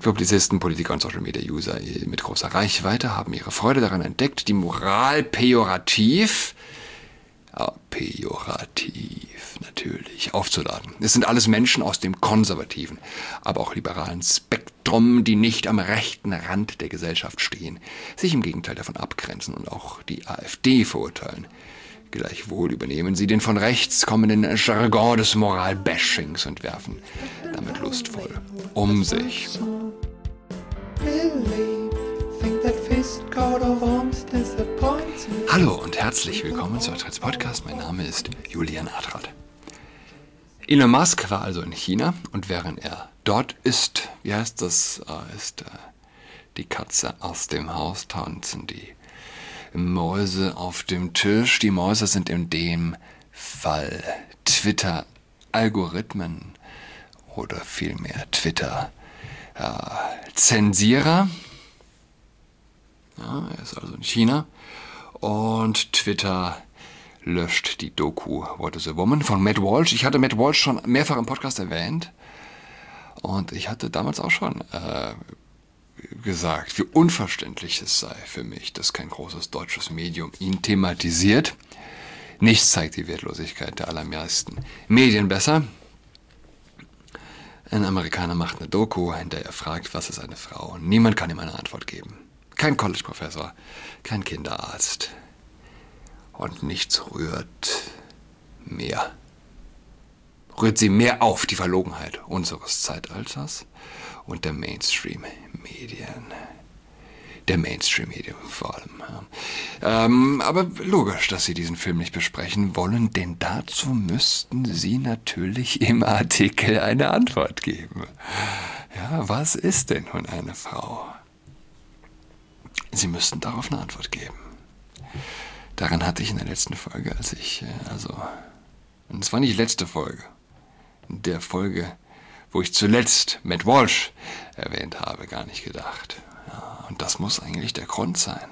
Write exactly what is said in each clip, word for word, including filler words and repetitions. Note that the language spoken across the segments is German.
Publizisten, Politiker und Social-Media-User mit großer Reichweite haben ihre Freude daran entdeckt, die Moral pejorativ, ja, pejorativ natürlich, aufzuladen. Es sind alles Menschen aus dem konservativen, aber auch liberalen Spektrum, die nicht am rechten Rand der Gesellschaft stehen, sich im Gegenteil davon abgrenzen und auch die AfD verurteilen. Gleichwohl übernehmen sie den von rechts kommenden Jargon des Moral-Bashings und werfen damit lustvoll um sich. Hallo und herzlich willkommen zu Adrats Podcast. Mein Name ist Julian Adrat. Elon Musk war also in China und während er dort ist, wie heißt das, ist äh, die Katze aus dem Haus tanzen, die Mäuse auf dem Tisch. Die Mäuse sind in dem Fall Twitter-Algorithmen oder vielmehr Twitter-Zensierer. Ja, er ist also in China und Twitter löscht die Doku What is a Woman von Matt Walsh. Ich hatte Matt Walsh schon mehrfach im Podcast erwähnt und ich hatte damals auch schon äh, gesagt, wie unverständlich es sei für mich, dass kein großes deutsches Medium ihn thematisiert. Nichts zeigt die Wertlosigkeit der allermeisten Medien besser. Ein Amerikaner macht eine Doku, in der er fragt, was ist eine Frau? Und niemand kann ihm eine Antwort geben. Kein College-Professor, kein Kinderarzt. Und nichts rührt mehr. Rührt sie mehr auf, die Verlogenheit unseres Zeitalters und der Mainstream-Medien. Der Mainstream-Medien vor allem. Ja. Ähm, aber logisch, dass Sie diesen Film nicht besprechen wollen, denn dazu müssten Sie natürlich im Artikel eine Antwort geben. Ja, was ist denn nun eine Frau? Sie müssten darauf eine Antwort geben. Daran hatte ich in der letzten Folge, als ich, also, und es war nicht die letzte Folge, in der Folge, wo ich zuletzt Matt Walsh erwähnt habe, gar nicht gedacht. Ja, und das muss eigentlich der Grund sein.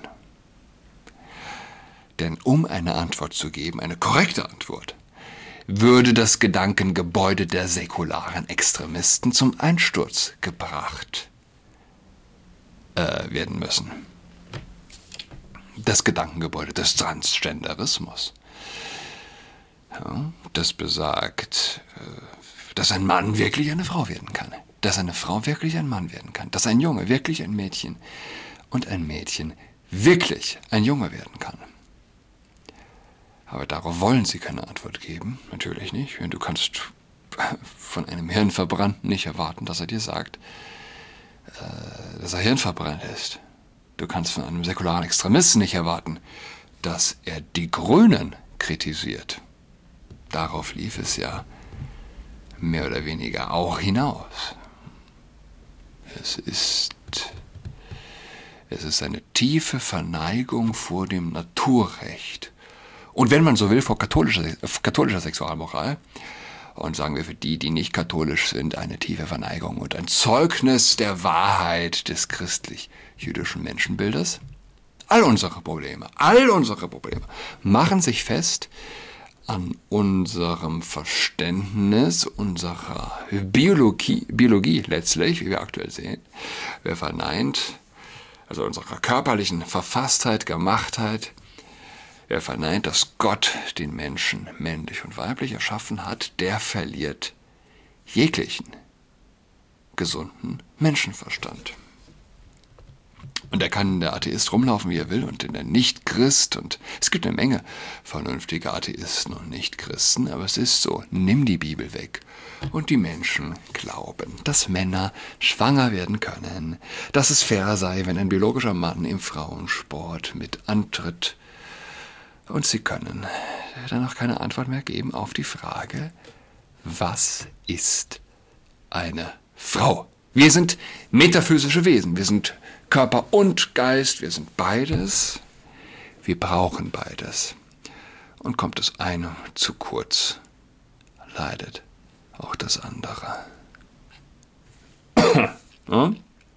Denn um eine Antwort zu geben, eine korrekte Antwort, würde das Gedankengebäude der säkularen Extremisten zum Einsturz gebracht äh, werden müssen. Das Gedankengebäude des Transgenderismus. Ja, das besagt, dass ein Mann wirklich eine Frau werden kann. Dass eine Frau wirklich ein Mann werden kann. Dass ein Junge wirklich ein Mädchen und ein Mädchen wirklich ein Junge werden kann. Aber darauf wollen sie keine Antwort geben. Natürlich nicht. Du kannst von einem Hirnverbrannten nicht erwarten, dass er dir sagt, dass er hirnverbrannt ist. Du kannst von einem säkularen Extremisten nicht erwarten, dass er die Grünen kritisiert. Darauf lief es ja mehr oder weniger auch hinaus. Es ist, es ist eine tiefe Verneigung vor dem Naturrecht. Und wenn man so will, vor katholischer, katholischer Sexualmoral. Und sagen wir für die, die nicht katholisch sind, eine tiefe Verneigung und ein Zeugnis der Wahrheit des christlich-jüdischen Menschenbildes. All unsere Probleme, all unsere Probleme machen sich fest an unserem Verständnis, unserer Biologie, Biologie letztlich, wie wir aktuell sehen. Wer verneint, also unserer körperlichen Verfasstheit, Gemachtheit. Wer verneint, dass Gott den Menschen männlich und weiblich erschaffen hat, der verliert jeglichen gesunden Menschenverstand. Und er kann der Atheist rumlaufen, wie er will, und der Nicht-Christ, und es gibt eine Menge vernünftige Atheisten und Nicht-Christen, aber es ist so, nimm die Bibel weg. Und die Menschen glauben, dass Männer schwanger werden können, dass es fair sei, wenn ein biologischer Mann im Frauensport mit antritt. Und sie können dann auch keine Antwort mehr geben auf die Frage, was ist eine Frau? Wir sind metaphysische Wesen, wir sind Körper und Geist, wir sind beides, wir brauchen beides. Und kommt das eine zu kurz, leidet auch das andere. Hm?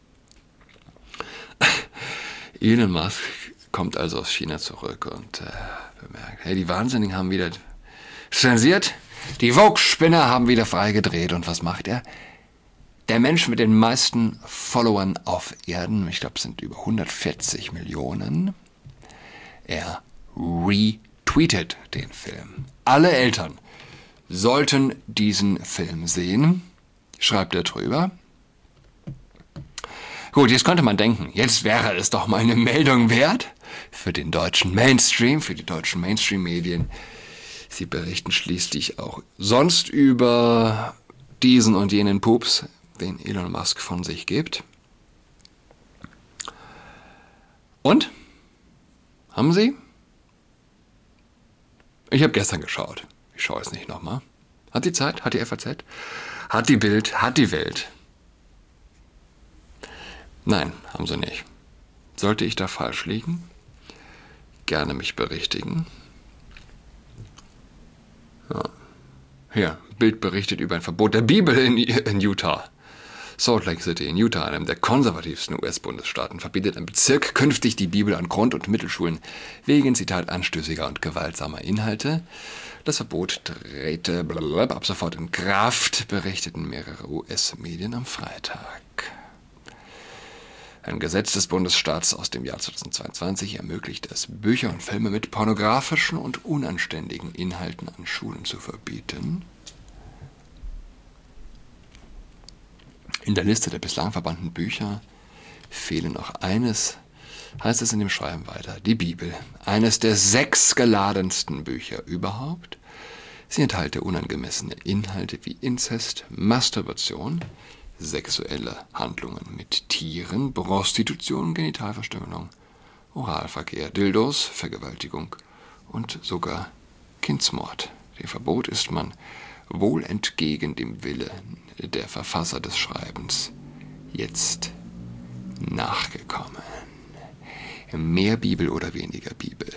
Elon Musk kommt also aus China zurück und äh, bemerkt, hey, die Wahnsinnigen haben wieder zensiert, die Vogue-Spinner haben wieder freigedreht und was macht er? der Mensch mit den meisten Followern auf Erden, ich glaube es sind über hundertvierzig Millionen, er retweetet den Film. Alle Eltern sollten diesen Film sehen, schreibt er drüber. Gut, jetzt könnte man denken, jetzt wäre es doch mal eine Meldung wert für den deutschen Mainstream, für die deutschen Mainstream-Medien. Sie berichten schließlich auch sonst über diesen und jenen Pups, den Elon Musk von sich gibt. Und? Haben Sie? Ich habe gestern geschaut. Ich schaue es nicht nochmal. Hat die Zeit? Hat die F A Z? Hat die Bild? Hat die Welt? Nein, haben sie nicht. Sollte ich da falsch liegen? Gerne mich berichtigen. Ja. Hier, Bild berichtet über ein Verbot der Bibel in, in Utah. Salt Lake City in Utah, einem der konservativsten U S-Bundesstaaten, verbietet ein Bezirk künftig die Bibel an Grund- und Mittelschulen wegen, Zitat, anstößiger und gewaltsamer Inhalte. Das Verbot trete blablabla ab sofort in Kraft, berichteten mehrere U S-Medien am Freitag. Ein Gesetz des Bundesstaats aus dem Jahr zweitausendzweiundzwanzig ermöglicht es, Bücher und Filme mit pornografischen und unanständigen Inhalten an Schulen zu verbieten. In der Liste der bislang verbannten Bücher fehle noch eines, heißt es in dem Schreiben weiter, die Bibel, eines der sechs geladensten Bücher überhaupt. Sie enthalte unangemessene Inhalte wie Inzest, Masturbation, sexuelle Handlungen mit Tieren, Prostitution, Genitalverstümmelung, Oralverkehr, Dildos, Vergewaltigung und sogar Kindsmord. Dem Verbot ist man wohl entgegen dem Willen der Verfasser des Schreibens jetzt nachgekommen. Mehr Bibel oder weniger Bibel?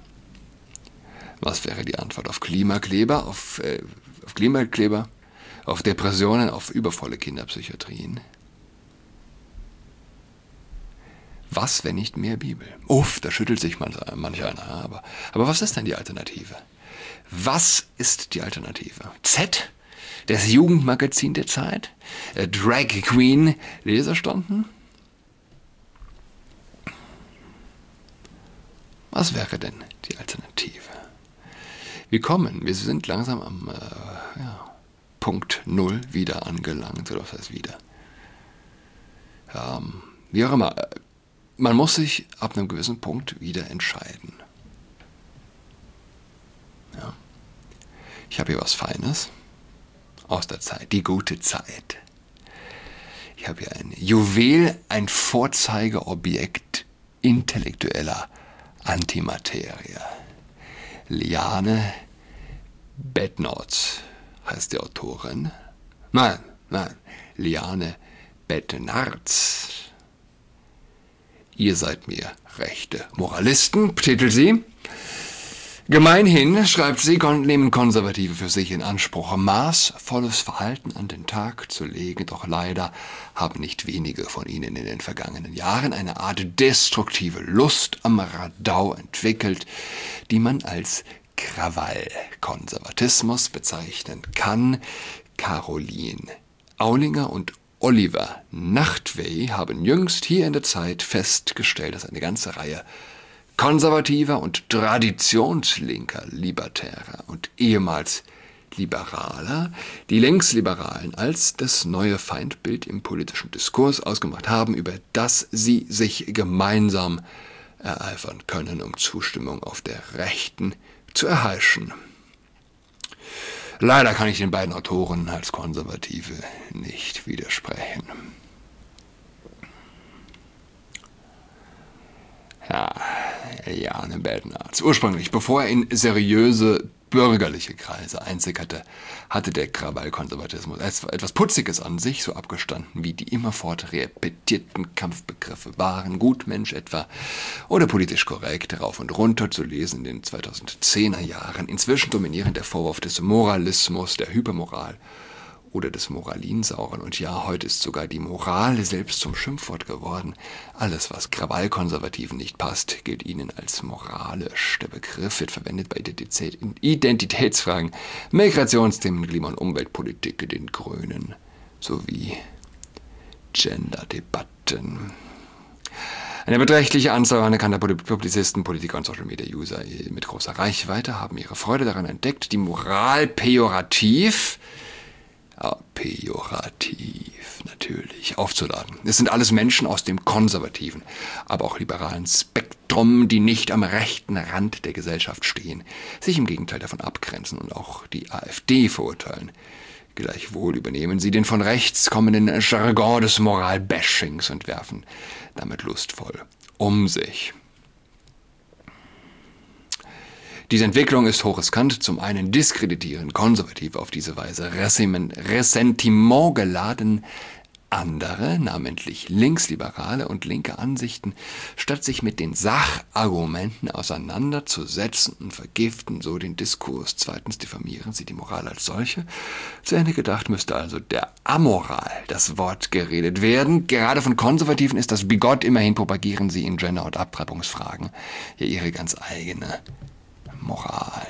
Was wäre die Antwort auf Klimakleber, auf, äh, auf Klimakleber, auf Depressionen, auf übervolle Kinderpsychiatrien? Was, wenn nicht mehr Bibel? Uff, da schüttelt sich manch, manch einer. Aber, aber was ist denn die Alternative? Was ist die Alternative? Z? Das Jugendmagazin der Zeit? Äh, Drag Queen Leserstunden? Was wäre denn die Alternative? Wir kommen, wir sind langsam am äh, ja, Punkt Null wieder angelangt, oder was heißt wieder? Ähm, wie auch immer, man muss sich ab einem gewissen Punkt wieder entscheiden. Ja. Ich habe hier was Feines aus der Zeit, die gute Zeit. Ich habe hier ein Juwel, ein Vorzeigeobjekt intellektueller Antimaterie. Liane Bednarz heißt die Autorin. Nein, nein, Liane Bednarz. Ihr seid mir rechte Moralisten, titelt sie. Gemeinhin, schreibt sie, nehmen Konservative für sich in Anspruch, maßvolles Verhalten an den Tag zu legen, doch leider haben nicht wenige von ihnen in den vergangenen Jahren eine Art destruktive Lust am Radau entwickelt, die man als Krawallkonservatismus bezeichnen kann. Caroline Aulinger und Oliver Nachtwey haben jüngst hier in der Zeit festgestellt, dass eine ganze Reihe konservativer und traditionslinker Libertärer und ehemals Liberaler die Linksliberalen als das neue Feindbild im politischen Diskurs ausgemacht haben, über das sie sich gemeinsam ereifern können, um Zustimmung auf der Rechten zu erheischen. Leider kann ich den beiden Autoren als Konservative nicht widersprechen. Ja, Liane Bednarz. Ursprünglich, bevor er in seriöse bürgerliche Kreise einsickerte, hatte der Krawallkonservatismus etwas Putziges an sich, so abgestanden wie die immerfort repetierten Kampfbegriffe waren Gutmensch etwa oder politisch korrekt, rauf und runter zu lesen in den zweitausendzehner Jahren. Inzwischen dominieren der Vorwurf des Moralismus, der Hypermoral oder des Moralinsauren. Und ja, heute ist sogar die Moral selbst zum Schimpfwort geworden. Alles, was Krawallkonservativen nicht passt, gilt ihnen als moralisch. Der Begriff wird verwendet bei Identitätsfragen, Migrationsthemen, Klima- und Umweltpolitik, den Grünen sowie Gender-Debatten. Eine beträchtliche Anzahl anerkannter Publizisten, Politiker und Social-Media-User mit großer Reichweite haben ihre Freude daran entdeckt, die Moral pejorativ, ja, pejorativ natürlich, aufzuladen. Es sind alles Menschen aus dem konservativen, aber auch liberalen Spektrum, die nicht am rechten Rand der Gesellschaft stehen, sich im Gegenteil davon abgrenzen und auch die AfD verurteilen. Gleichwohl übernehmen sie den von rechts kommenden Jargon des Moral-Bashings und werfen damit lustvoll um sich. Diese Entwicklung ist hochriskant. Zum einen diskreditieren Konservative auf diese Weise Ressentiment geladen andere, namentlich Linksliberale und linke Ansichten, statt sich mit den Sachargumenten auseinanderzusetzen und vergiften so den Diskurs. Zweitens diffamieren sie die Moral als solche. Zu Ende gedacht müsste also der Amoral das Wort geredet werden. Gerade von Konservativen ist das bigott, immerhin propagieren sie in Gender- und Abtreibungsfragen ja ihre ganz eigene Moral.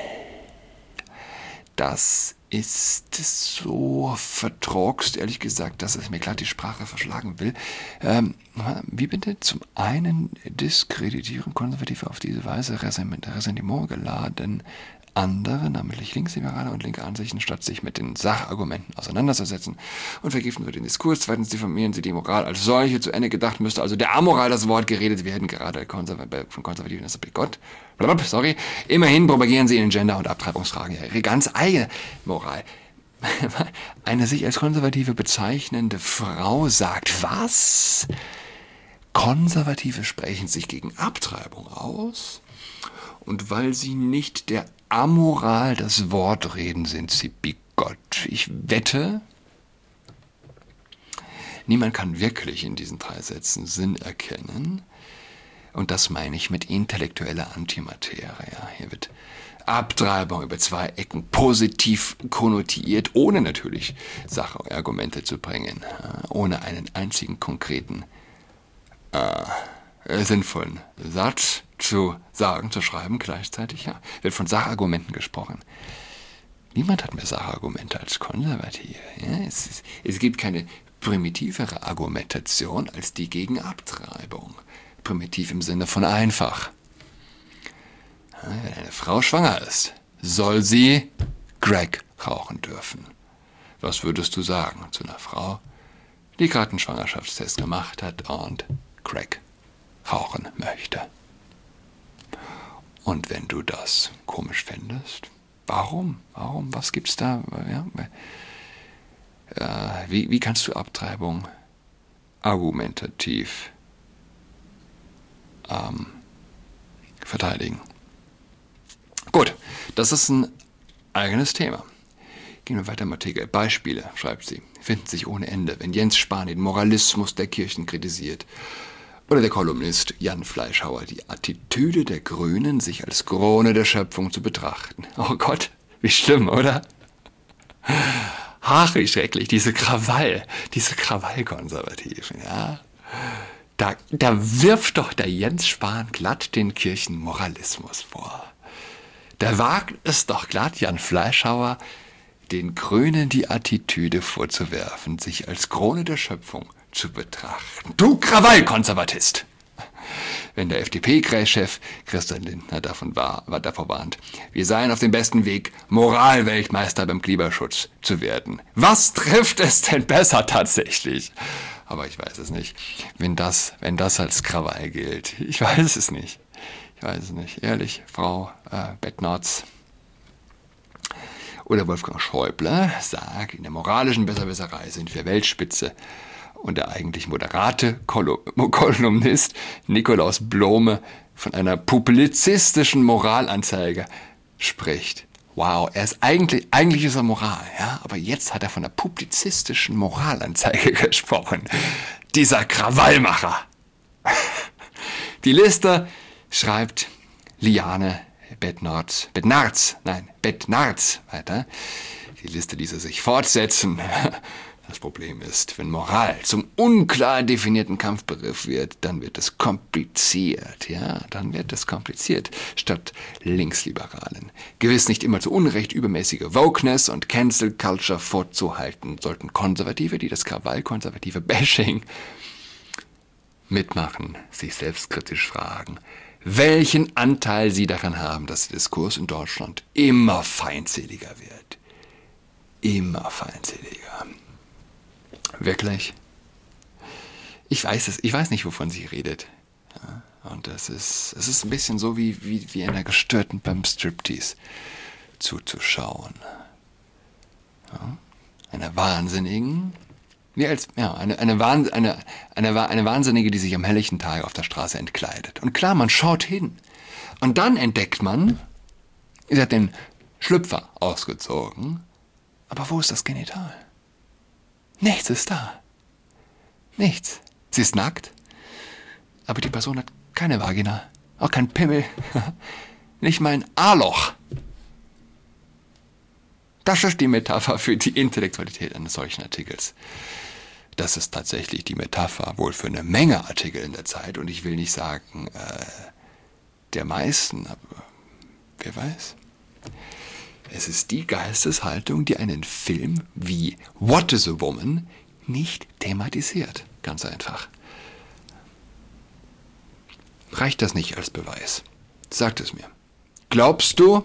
Das ist so verdruckst, ehrlich gesagt, dass es mir glatt die Sprache verschlagen will. Ähm, wie bitte? Zum einen diskreditieren Konservative auf diese Weise Ressentiment geladen andere, namentlich Linksliberale und linke Ansichten, statt sich mit den Sachargumenten auseinanderzusetzen und vergiften so den Diskurs. Zweitens diffamieren sie die Moral als solche. Zu Ende gedacht müsste also der Amoral das Wort geredet werden, gerade Konserv- von Konservativen ist das Gott. Sorry. Immerhin propagieren sie in Gender- und Abtreibungsfragen ja ihre ganz eigene Moral. Eine sich als Konservative bezeichnende Frau sagt, was? Konservative sprechen sich gegen Abtreibung aus? Und weil sie nicht der Amoral das Wort reden, sind sie bigott. Ich wette, niemand kann wirklich in diesen drei Sätzen Sinn erkennen. Und das meine ich mit intellektueller Antimaterie. Hier wird Abtreibung über zwei Ecken positiv konnotiert, ohne natürlich Sachargumente zu bringen, ohne einen einzigen konkreten äh, sinnvollen Satz zu sagen, zu schreiben gleichzeitig. Ja, wird von Sachargumenten gesprochen. Niemand hat mehr Sachargumente als Konservative. Ja, es, ist, es gibt keine primitivere Argumentation als die gegen Abtreibung. Primitiv im Sinne von einfach. Ja, wenn eine Frau schwanger ist, soll sie Crack rauchen dürfen. Was würdest du sagen zu einer Frau, die gerade einen Schwangerschaftstest gemacht hat und Crack rauchen möchte? Und wenn du das komisch fändest, warum? Warum? Was gibt's da? Ja, äh, wie, wie kannst du Abtreibung argumentativ ähm, verteidigen? Gut, das ist ein eigenes Thema. Gehen wir weiter im Artikel. Beispiele, schreibt sie, finden sich ohne Ende, wenn Jens Spahn den Moralismus der Kirchen kritisiert. Oder der Kolumnist Jan Fleischhauer, die Attitüde der Grünen, sich als Krone der Schöpfung zu betrachten. Oh Gott, wie schlimm, oder? Ach, wie schrecklich, diese Krawall, diese Krawallkonservativen, ja. Da, da wirft doch der Jens Spahn glatt den Kirchen Moralismus vor. Da wagt es doch glatt Jan Fleischhauer, den Grünen die Attitüde vorzuwerfen, sich als Krone der Schöpfung zu betrachten. Du Krawallkonservatist! Wenn der F D P-Chef Christian Lindner davon war, war davor warnt, wir seien auf dem besten Weg, Moralweltmeister beim Klimaschutz zu werden. Was trifft es denn besser tatsächlich? Aber ich weiß es nicht. Wenn das, wenn das als Krawall gilt, ich weiß es nicht. Ich weiß es nicht. Ehrlich, Frau äh, Bettnarz oder Wolfgang Schäuble sagt, in der moralischen Besserwisserei sind wir Weltspitze. Und der eigentlich moderate Kolumnist Nikolaus Blome von einer publizistischen Moralanzeige spricht. Wow, er ist eigentlich, eigentlich ist er Moral, ja, aber jetzt hat er von einer publizistischen Moralanzeige gesprochen. Dieser Krawallmacher. Die Liste schreibt Liane Bettnarz, Bettnarz, nein, Bettnarz weiter. Die Liste ließe sich fortsetzen. Das Problem ist, wenn Moral zum unklar definierten Kampfbegriff wird, dann wird es kompliziert, ja, dann wird es kompliziert, statt Linksliberalen. Gewiss nicht immer zu Unrecht übermäßige Wokeness und Cancel Culture vorzuhalten, sollten Konservative, die das Krawall-konservative Bashing mitmachen, sich selbstkritisch fragen, welchen Anteil sie daran haben, dass der Diskurs in Deutschland immer feindseliger wird. Immer feindseliger. Wirklich? Ich weiß es, ich weiß nicht, wovon sie redet. Ja, und das ist, es ist ein bisschen so wie, wie, wie einer Gestörten beim Striptease zuzuschauen. Ja, einer Wahnsinnigen, wie als, ja, eine, eine, Wahn, eine, eine, eine Wahnsinnige, die sich am helllichten Tag auf der Straße entkleidet. Und klar, man schaut hin. Und dann entdeckt man, sie hat den Schlüpfer ausgezogen, aber wo ist das Genital? Nichts ist da. Nichts. Sie ist nackt, aber die Person hat keine Vagina, auch kein Pimmel, nicht mal ein A-Loch. Das ist die Metapher für die Intellektualität eines solchen Artikels. Das ist tatsächlich die Metapher wohl für eine Menge Artikel in der Zeit und ich will nicht sagen, äh, der meisten, aber wer weiß. Es ist die Geisteshaltung, die einen Film wie What is a Woman nicht thematisiert. Ganz einfach. Reicht das nicht als Beweis? Sagt es mir. Glaubst du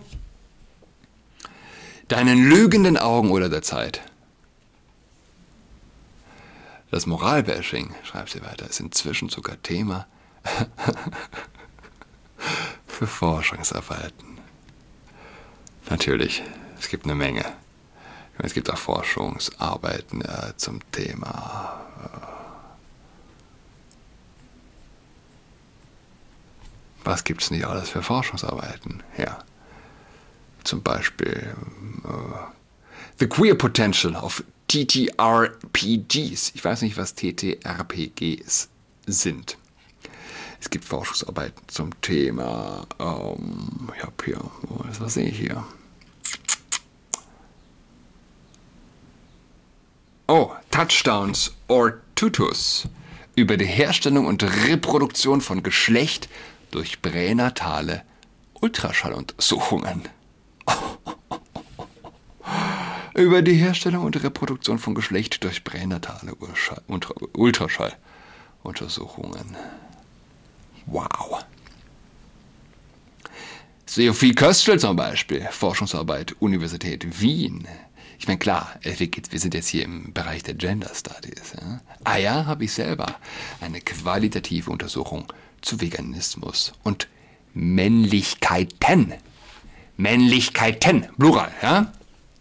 deinen lügenden Augen oder der Zeit? Das Moralbashing, schreibt sie weiter, ist inzwischen sogar Thema für Forschungsarbeiten. Natürlich, es gibt eine Menge. Es gibt auch Forschungsarbeiten äh, zum Thema. Äh, was gibt es nicht alles für Forschungsarbeiten? Ja, zum Beispiel äh, The Queer Potential of T T R P Gs. Ich weiß nicht, was T T R P Gs sind. Es gibt Forschungsarbeiten zum Thema, ähm, ich habe hier, was sehe ich hier? Oh, Touchdowns or Tutus über die Herstellung und Reproduktion von Geschlecht durch pränatale Ultraschalluntersuchungen. Über die Herstellung und Reproduktion von Geschlecht durch pränatale Ultraschalluntersuchungen. Wow. Sophie Köstl zum Beispiel, Forschungsarbeit, Universität Wien. Ich meine, klar, wir sind jetzt hier im Bereich der Gender Studies. Ja? Ah ja, habe ich selber eine qualitative Untersuchung zu Veganismus und Männlichkeiten. Männlichkeiten, Plural, ja?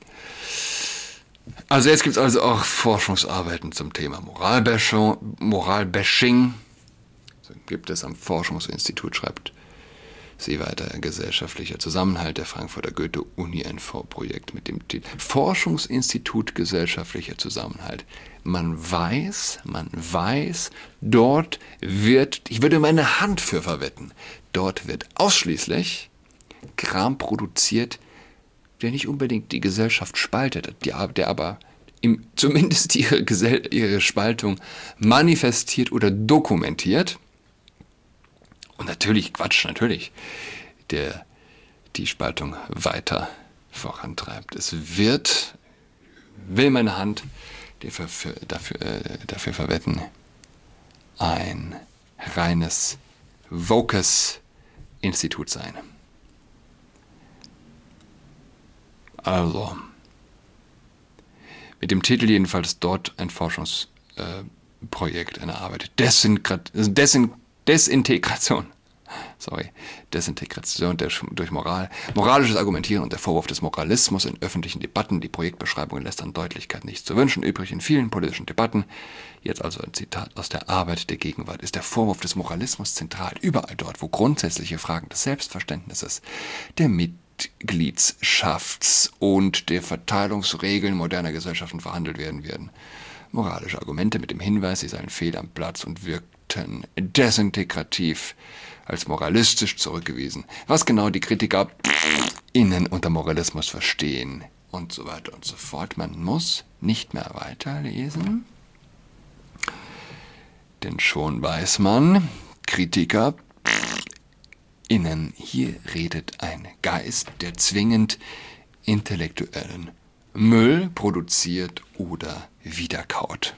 Also jetzt gibt es also auch Forschungsarbeiten zum Thema Moralbashing. Moralbashing. So gibt es am Forschungsinstitut, schreibt sie weiter, gesellschaftlicher Zusammenhalt der Frankfurter Goethe-Uni ein Vorprojekt mit dem Titel Forschungsinstitut gesellschaftlicher Zusammenhalt. Man weiß, man weiß, dort wird, ich würde meine Hand für verwetten, dort wird ausschließlich Kram produziert, der nicht unbedingt die Gesellschaft spaltet, der aber im, zumindest ihre, Gesell- ihre Spaltung manifestiert oder dokumentiert. Und natürlich, Quatsch, natürlich, der die Spaltung weiter vorantreibt. Es wird, will meine Hand dafür, dafür, äh, dafür verwetten, ein reines wokes Institut sein. Also, mit dem Titel jedenfalls dort ein Forschungsprojekt äh, erarbeitet. Desintegrat, Desin, Desintegration. Sorry. Desintegration der, durch Moral. Moralisches Argumentieren und der Vorwurf des Moralismus in öffentlichen Debatten. Die Projektbeschreibung lässt an Deutlichkeit nichts zu wünschen übrig in vielen politischen Debatten. Jetzt also ein Zitat aus der Arbeit der Gegenwart. Ist der Vorwurf des Moralismus zentral überall dort, wo grundsätzliche Fragen des Selbstverständnisses, der Mitgliedschafts- und der Verteilungsregeln moderner Gesellschaften verhandelt werden werden. Moralische Argumente mit dem Hinweis, sie seien fehl am Platz und wirkten desintegrativ als moralistisch zurückgewiesen. Was genau die Kritiker innen unter Moralismus verstehen, und so weiter und so fort. Man muss nicht mehr weiterlesen, denn schon weiß man, Kritiker, innen, hier redet ein Geist, der zwingend intellektuellen Müll produziert oder wiederkaut.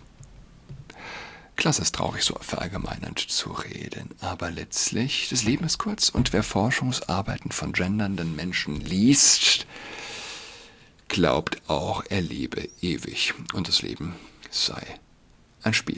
Klasse ist traurig, so verallgemeinernd zu reden, aber letztlich, das Leben ist kurz und wer Forschungsarbeiten von gendernden Menschen liest, glaubt auch, er lebe ewig und das Leben sei ein Spiel.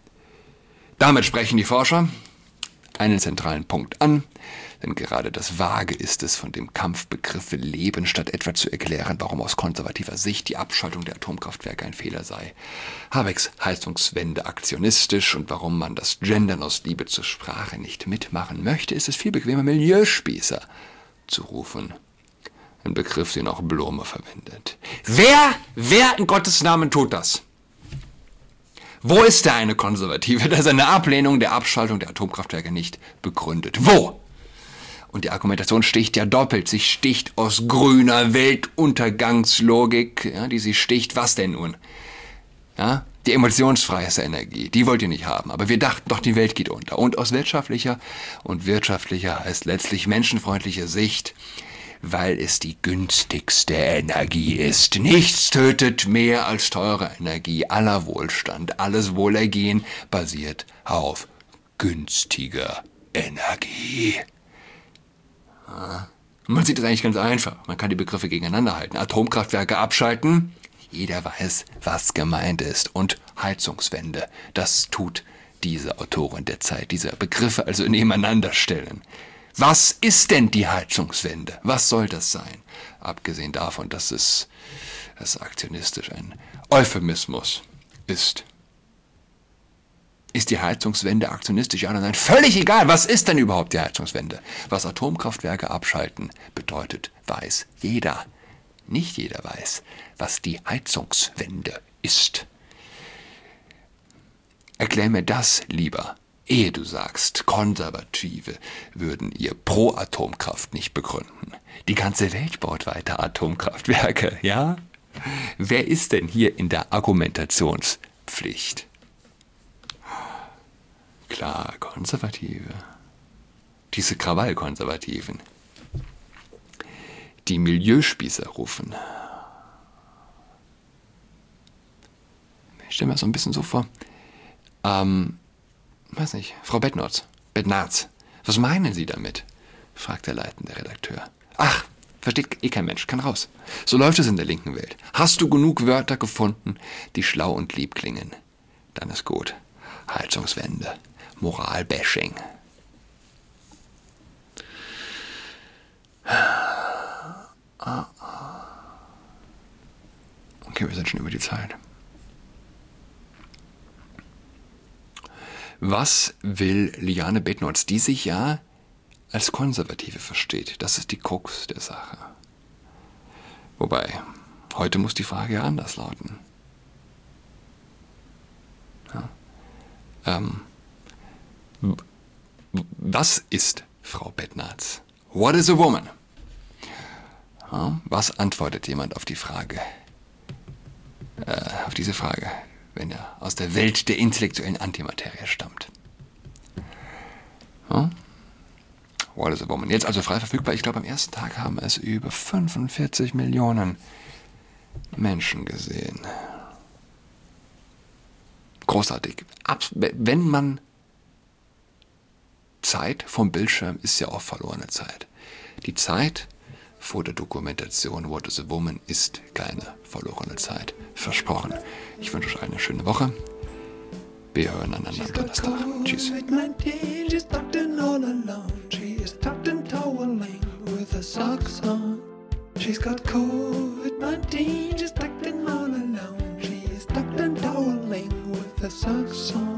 Damit sprechen die Forscher einen zentralen Punkt an, denn gerade das Vage ist es, von dem Kampfbegriff leben, statt etwa zu erklären, warum aus konservativer Sicht die Abschaltung der Atomkraftwerke ein Fehler sei. Habecks Heizungswende aktionistisch und warum man das Gendern aus Liebe zur Sprache nicht mitmachen möchte, ist es viel bequemer, Milieuspießer zu rufen. Ein Begriff, den auch Blome verwendet. Wer, wer in Gottes Namen tut das? Wo ist der eine Konservative, der seine Ablehnung der Abschaltung der Atomkraftwerke nicht begründet? Wo? Und die Argumentation sticht ja doppelt. Sie sticht aus grüner Weltuntergangslogik, ja, die sie sticht. Was denn nun? Ja, die emotionsfreie Energie, die wollt ihr nicht haben. Aber wir dachten doch, die Welt geht unter. Und aus wirtschaftlicher und wirtschaftlicher heißt letztlich menschenfreundlicher Sicht, weil es die günstigste Energie ist. Nichts tötet mehr als teure Energie. Aller Wohlstand, alles Wohlergehen basiert auf günstiger Energie. Ja. Man sieht es eigentlich ganz einfach. Man kann die Begriffe gegeneinander halten. Atomkraftwerke abschalten. Jeder weiß, was gemeint ist. Und Heizungswende. Das tut diese Autorin der Zeit. Diese Begriffe also nebeneinander stellen. Was ist denn die Heizungswende? Was soll das sein? Abgesehen davon, dass es, es aktionistisch ein Euphemismus ist. Ist die Heizungswende aktionistisch? Ja oder nein? Völlig egal. Was ist denn überhaupt die Heizungswende? Was Atomkraftwerke abschalten bedeutet, weiß jeder. Nicht jeder weiß, was die Heizungswende ist. Erklär mir das lieber. Ehe du sagst, Konservative würden ihr Pro-Atomkraft nicht begründen. Die ganze Welt baut weiter Atomkraftwerke, ja? Wer ist denn hier in der Argumentationspflicht? Klar, Konservative. Diese Krawallkonservativen. Die Milieuspießer rufen. Ich stelle mir das so ein bisschen so vor. Ähm... Weiß nicht, Frau Bettnarz, Bettnarz, was meinen Sie damit? Fragt der leitende Redakteur. Ach, versteht eh kein Mensch, kann raus. So läuft es in der linken Welt. Hast du genug Wörter gefunden, die schlau und lieb klingen? Dann ist gut. Heizungswende, Moralbashing. Okay, wir sind schon über die Zeit. Was will Liane Bettnarz, die sich ja als Konservative versteht? Das ist die Krux der Sache. Wobei, heute muss die Frage ja anders lauten. Ja. Ähm, was ist Frau Bettnarz? What is a woman? Ja, was antwortet jemand auf die Frage? Äh, auf diese Frage, wenn er aus der Welt der intellektuellen Antimaterie stammt. Ja? What is a woman? Jetzt also frei verfügbar. Ich glaube, am ersten Tag haben es über fünfundvierzig Millionen Menschen gesehen. Großartig. Wenn man Zeit vom Bildschirm ist ja auch verlorene Zeit. Die Zeit vor der Dokumentation What is a Woman ist keine verlorene Zeit. Versprochen. Ich wünsche euch eine schöne Woche. Wir hören einander am Donnerstag. Tschüss. She's got COVID nineteen, just acting all alone. She's tucked and toweling with her socks on.